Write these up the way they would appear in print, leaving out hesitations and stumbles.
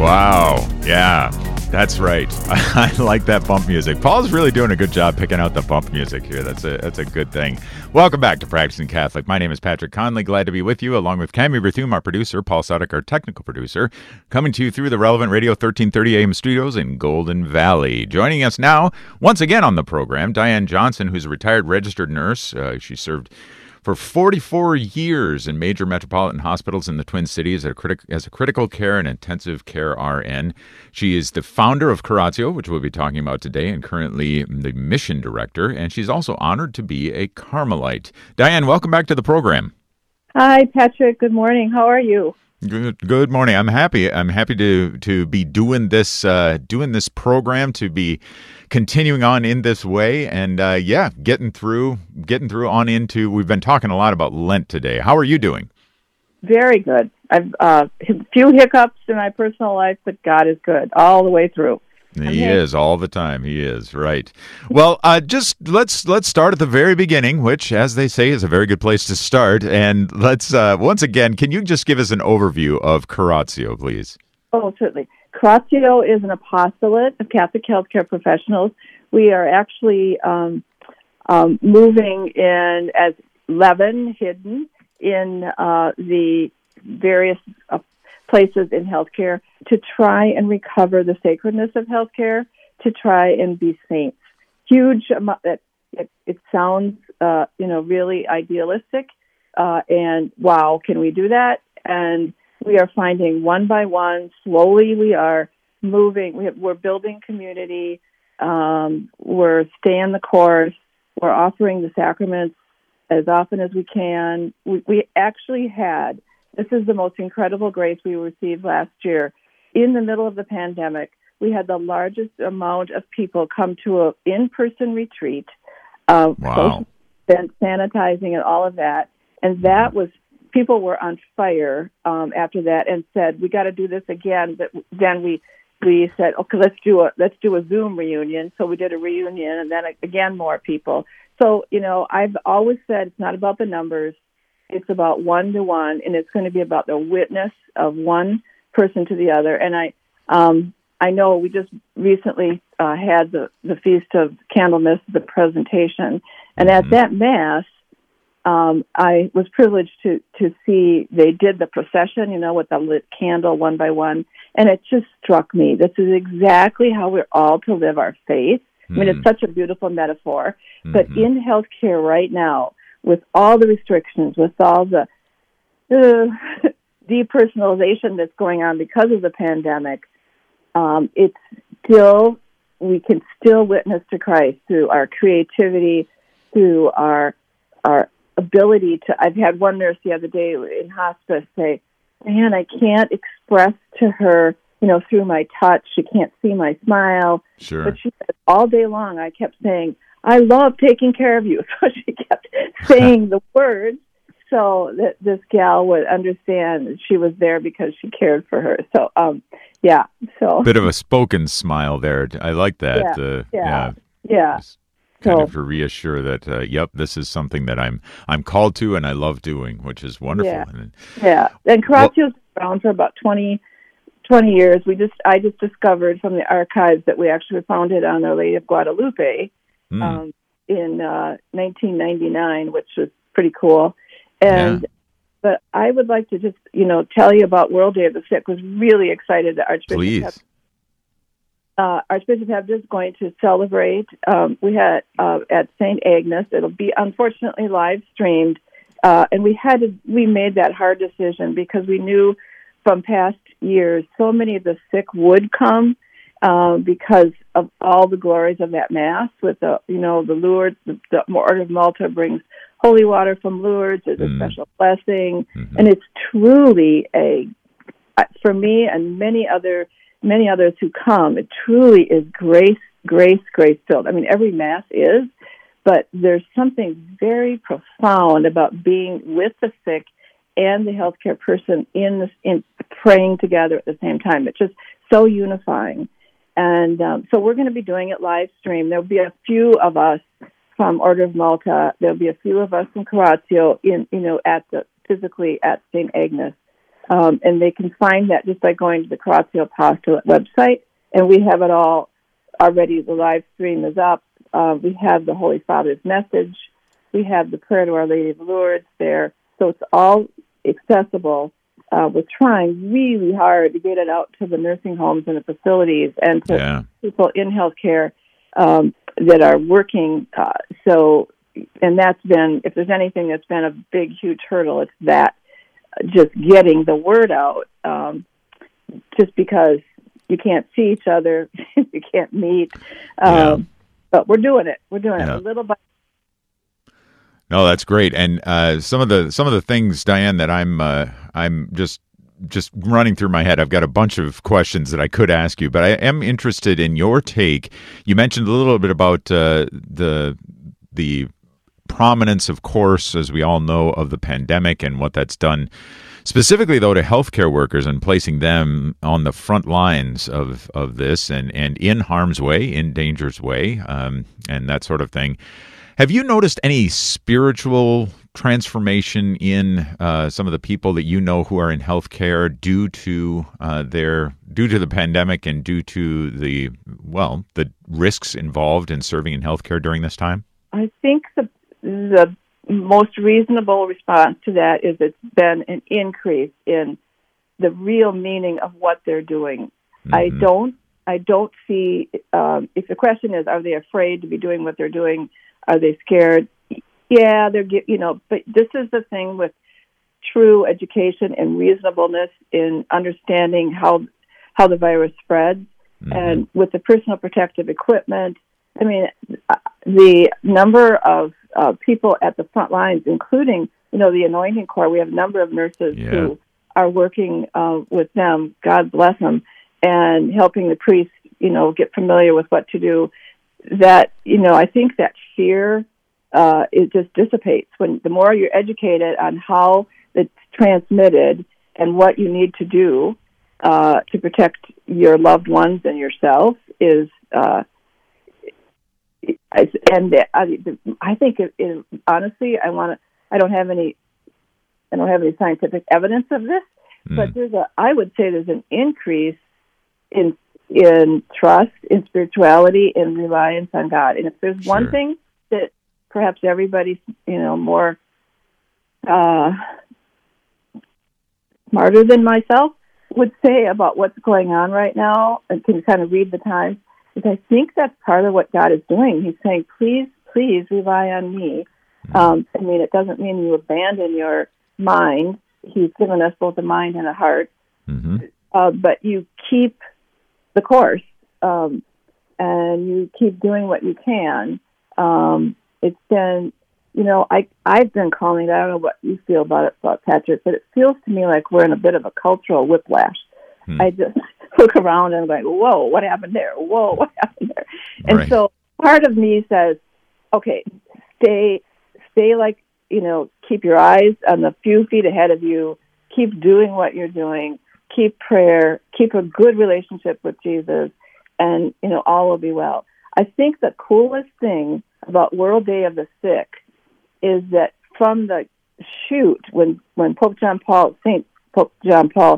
Wow. Yeah, that's right. I like that bump music. Paul's really doing a good job picking out the bump music here. That's a good thing. Welcome back to Practicing Catholic. My name is Patrick Conley. Glad to be with you, along with Cami Berthum, our producer, Paul Sadek, our technical producer, coming to you through the Relevant Radio 1330 AM studios in Golden Valley. Joining us now, once again on the program, Diane Johnson, who's a retired registered nurse. She served for 44 years in major metropolitan hospitals in the Twin Cities as a critical care and intensive care RN. She is the founder of Curatio, which we'll be talking about today, and currently the mission director. And she's also honored to be a Carmelite. Diane, welcome back to the program. Hi, Patrick. Good morning. How are you? Good morning. I'm happy. I'm happy to be doing this program, to be continuing on in this way, and getting through on into. We've been talking a lot about Lent today. How are you doing? Very good. I've a few hiccups in my personal life, but God is good all the way through. He is all the time. He is, right. Well, just let's start at the very beginning, which, as they say, is a very good place to start. And let's once again, can you just give us an overview of Curatio, please? Oh, certainly. Curatio is an apostolate of Catholic healthcare professionals. We are actually moving in as leaven hidden in the various places in healthcare to try and recover the sacredness of healthcare, to try and be saints. Huge amount. It sounds, really idealistic, and wow, can we do that? And we are finding one by one, slowly we are moving. We're building community. We're staying the course. We're offering the sacraments as often as we can. We actually had, this is the most incredible grace we received last year. In the middle of the pandemic, we had the largest amount of people come to an in-person retreat, wow. Sanitizing and all of that. And that was, people were on fire after that and said, we got to do this again. But then we said, okay, let's do a Zoom reunion. So we did a reunion, and then again, more people. So, I've always said it's not about the numbers. It's about one-to-one, and it's going to be about the witness of one person to the other. And I know we just recently had the Feast of Candlemas, the presentation, and at that Mass, I was privileged to see they did the procession, with the lit candle one by one, and it just struck me. This is exactly how we're all to live our faith. I mean, it's such a beautiful metaphor. But in healthcare right now, with all the restrictions, with all the depersonalization that's going on because of the pandemic, it's still, we can still witness to Christ through our creativity, through our ability to. I've had one nurse the other day in hospice say, "Man, I can't express to her, through my touch. She can't see my smile." Sure. But she said all day long, I kept saying, "I love taking care of you." So she kept saying the words so that this gal would understand that she was there because she cared for her. So, So bit of a spoken smile there. I like that. Yeah. Kind of to reassure that, this is something that I'm called to and I love doing, which is wonderful. Yeah. And Curatio's been around for about 20 years. I just discovered from the archives that we actually were founded on Our Lady of Guadalupe in 1999, which was pretty cool. But I would like to just, tell you about World Day of the Sick. Was really excited that Archbishop Hebda is going to celebrate. We had at St. Agnes. It'll be unfortunately live streamed, and we made that hard decision because we knew from past years so many of the sick would come because of all the glories of that Mass with the Lourdes. The Order of Malta brings holy water from Lourdes. It's a special blessing, and it's truly for me and many others who come, it truly is grace filled. I mean, every Mass is, but there's something very profound about being with the sick and the healthcare person in praying together at the same time. It's just so unifying. And so we're going to be doing it live stream. There'll be a few of us from Order of Malta. There'll be a few of us from Curatio physically at St. Agnes. And they can find that just by going to the Corazio Apostolate website. And we have it all already. The live stream is up. We have the Holy Father's message. We have the prayer to Our Lady of Lourdes there. So it's all accessible. We're trying really hard to get it out to the nursing homes and the facilities and to people in healthcare that are working. And that's been, if there's anything that's been a big, huge hurdle, it's that, just getting the word out, just because you can't see each other, you can't meet. But we're doing it. We're doing it a little by. No, that's great. And some of the things, Diane, that I'm just running through my head. I've got a bunch of questions that I could ask you, but I am interested in your take. You mentioned a little bit about the prominence, of course, as we all know, of the pandemic and what that's done, specifically, though, to healthcare workers and placing them on the front lines of this and in harm's way, in danger's way, and that sort of thing. Have you noticed any spiritual transformation in some of the people that you know who are in healthcare due to the pandemic and due to the risks involved in serving in healthcare during this time? I think the most reasonable response to that is it's been an increase in the real meaning of what they're doing. Mm-hmm. I don't see, if the question is, are they afraid to be doing what they're doing? Are they scared? Yeah, but this is the thing with true education and reasonableness in understanding how the virus spreads. Mm-hmm. And with the personal protective equipment, I mean, the number of people at the front lines, including, the Anointing Corps, we have a number of nurses who are working with them, God bless them, and helping the priests, get familiar with what to do. That, I think that fear, it just dissipates. When the more you're educated on how it's transmitted and what you need to do to protect your loved ones and yourself is, I think it honestly, I don't have any scientific evidence of this, but I would say there's an increase in trust, in spirituality, in reliance on God. And if there's one thing that perhaps everybody's, more smarter than myself would say about what's going on right now and can kind of read the times, is I think that's part of what God is doing. He's saying, please rely on me. It doesn't mean you abandon your mind. He's given us both a mind and a heart. Mm-hmm. But you keep the course, and you keep doing what you can. It's been, I've been calling it. I don't know what you feel about it, Patrick, but it feels to me like we're in a bit of a cultural whiplash. I just look around and I'm like, whoa, what happened there? Whoa, what happened there? And so part of me says, okay, stay like, keep your eyes on the few feet ahead of you. Keep doing what you're doing. Keep prayer. Keep a good relationship with Jesus, and, all will be well. I think the coolest thing about World Day of the Sick is that from the shoot, when St. Pope John Paul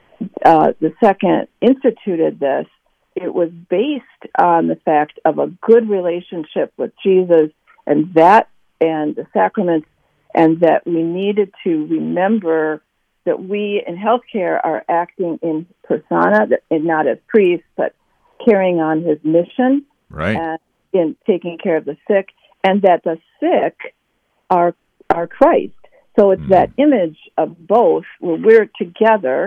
II instituted this, it was based on the fact of a good relationship with Jesus and the sacraments, and that we needed to remember that we in healthcare are acting in persona, and not as priests, but carrying on his mission, and in taking care of the sick, and that the sick are Christ. So it's that image of both, where we're together,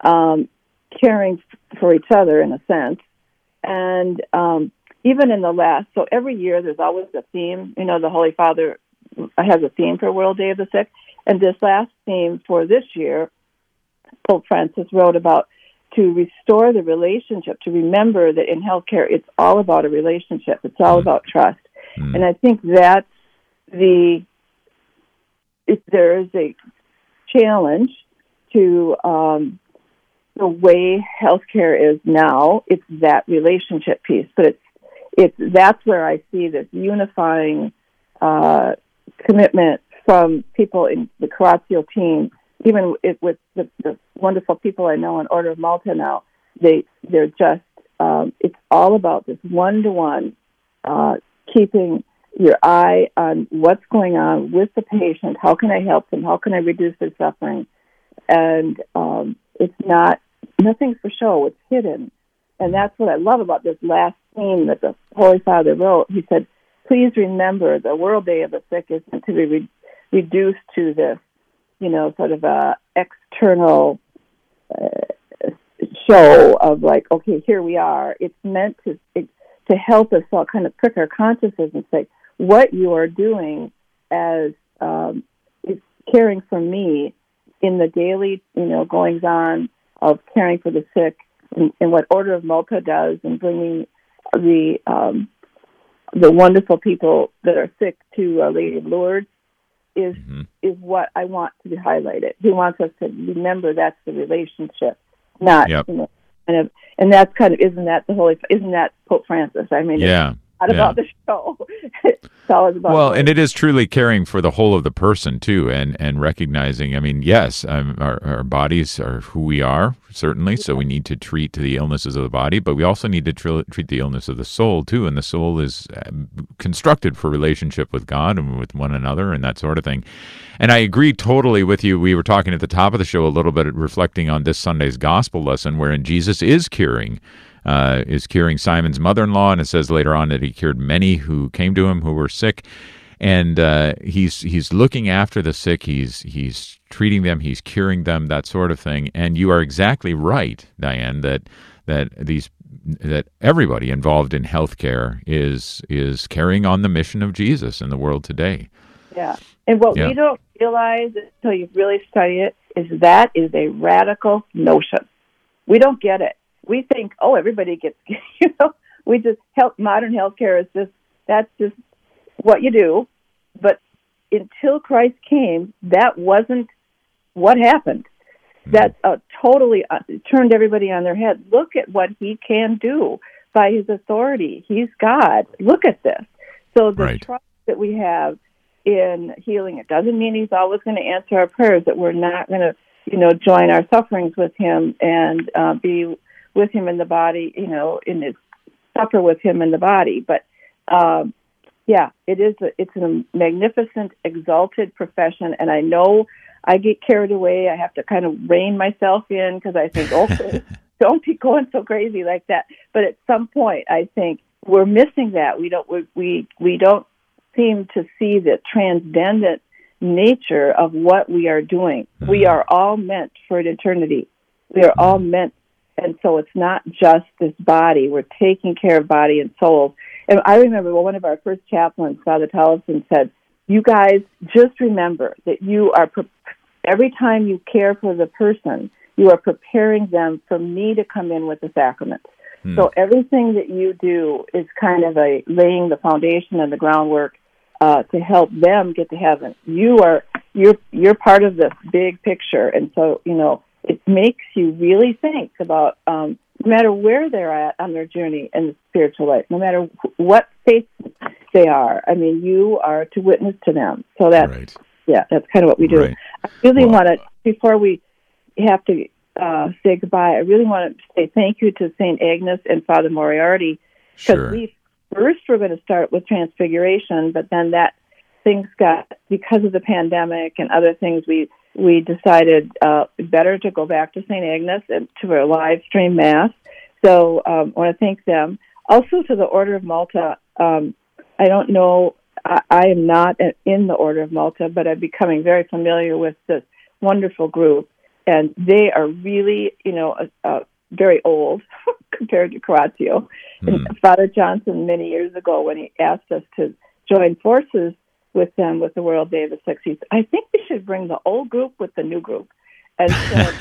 caring for each other in a sense, and even in the last. So every year there's always a theme. The Holy Father has a theme for World Day of the Sick. And this last theme for this year, Pope Francis wrote about to restore the relationship, to remember that in healthcare it's all about a relationship. It's all about trust. And I think that's if there is a challenge to the way healthcare is now, it's that relationship piece. But that's where I see this unifying commitment from people in the Corazio team with the wonderful people I know in Order of Malta now, they're just it's all about this one-to-one, keeping your eye on what's going on with the patient. How can I help them? How can I reduce their suffering? And it's nothing's for show. It's hidden. And that's what I love about this last theme that the Holy Father wrote. He said, please remember the World Day of the Sick isn't to be reduced to this, sort of a external show of like, okay, here we are. It's meant to help us all kind of prick our consciences and say, what you are doing as is caring for me in the daily, goings on of caring for the sick, and what Order of Malta does in bringing the wonderful people that are sick to Our Lady of Lourdes is what I want to be highlighted. He wants us to remember that's the relationship, not and that's kind of isn't that Pope Francis? I mean, yeah. It's not about the show. It's always about and it is truly caring for the whole of the person too, and recognizing. I mean, yes, our bodies are who we are, certainly. So we need to treat the illnesses of the body, but we also need to treat the illness of the soul too. And the soul is constructed for relationship with God and with one another, and that sort of thing. And I agree totally with you. We were talking at the top of the show a little bit, reflecting on this Sunday's gospel lesson, wherein Jesus is curing Simon's mother-in-law, and it says later on that he cured many who came to him who were sick, and he's looking after the sick, he's treating them, he's curing them, that sort of thing. And you are exactly right, Diane, that everybody involved in healthcare is carrying on the mission of Jesus in the world today. Yeah, and what we don't realize until you really study it is that is a radical notion. We don't get it. We think, everybody gets, we just modern healthcare is that's just what you do. But until Christ came, that wasn't what happened. That totally turned everybody on their head. Look at what he can do by his authority. He's God. Look at this. So the trust that we have in healing, it doesn't mean he's always going to answer our prayers, that we're not going to, join our sufferings with him and be with him in the body, in his suffer with him in the body. But it's a magnificent, exalted profession. And I know I get carried away. I have to kind of rein myself in because I think, okay, don't be going so crazy like that. But at some point, I think we're missing that. We don't seem to see the transcendent nature of what we are doing. We are all meant for an eternity. We are all meant. And so it's not just this body. We're taking care of body and soul. And I remember one of our first chaplains, Father Tollefson, said, you guys just remember that you are, every time you care for the person, you are preparing them for me to come in with the sacraments. So everything that you do is kind of laying the foundation and the groundwork to help them get to heaven. You're part of this big picture. And so, it makes you really think about no matter where they're at on their journey in the spiritual life, no matter what faith they are. I mean, you are to witness to them. So that's kind of what we do. Right. I really want to, before we have to say goodbye, I really want to say thank you to St. Agnes and Father Moriarty, because we first were going to start with Transfiguration, but then things got, because of the pandemic and other things, we decided better to go back to St. Agnes and to our live stream Mass. So I want to thank them. Also to the Order of Malta. I don't know, I am not in the Order of Malta, but I'm becoming very familiar with this wonderful group. And they are really, very old compared to Curatio. And Father Johnson, many years ago, when he asked us to join forces with them with the World Day of the Sick, he said, I think we should bring the old group with the new group. And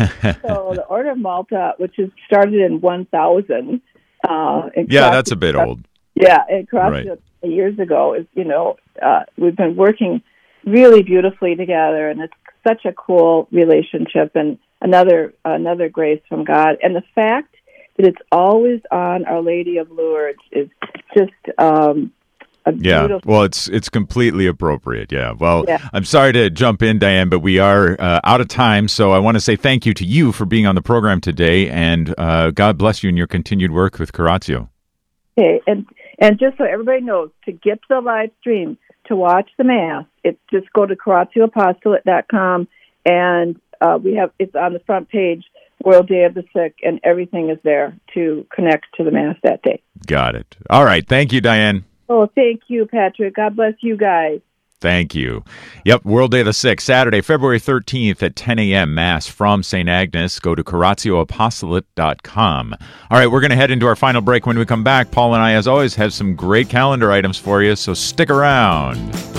so the Order of Malta, which is started in 1000. That's a bit old. Yeah, it crossed years ago. Is we've been working really beautifully together, and it's such a cool relationship and another grace from God. And the fact that it's always on Our Lady of Lourdes is just Yeah, beautiful. well, it's completely appropriate. Yeah. Well, Yeah. I'm sorry to jump in, Diane, but we are out of time. So I want to say thank you to you for being on the program today, and God bless you in your continued work with Curatio. Okay, and just so everybody knows, to get to the live stream, to watch the Mass, it's just go to CuratioApostolate.com, and it's on the front page, World Day of the Sick, and everything is there to connect to the Mass that day. Got it. All right. Thank you, Diane. Oh, thank you, Patrick. God bless you guys. Thank you. Yep, World Day of the Sick, Saturday, February 13th at 10 a.m. Mass from St. Agnes. Go to CuratioApostolate.com. All right, we're going to head into our final break. When we come back, Paul and I, as always, have some great calendar items for you, so stick around.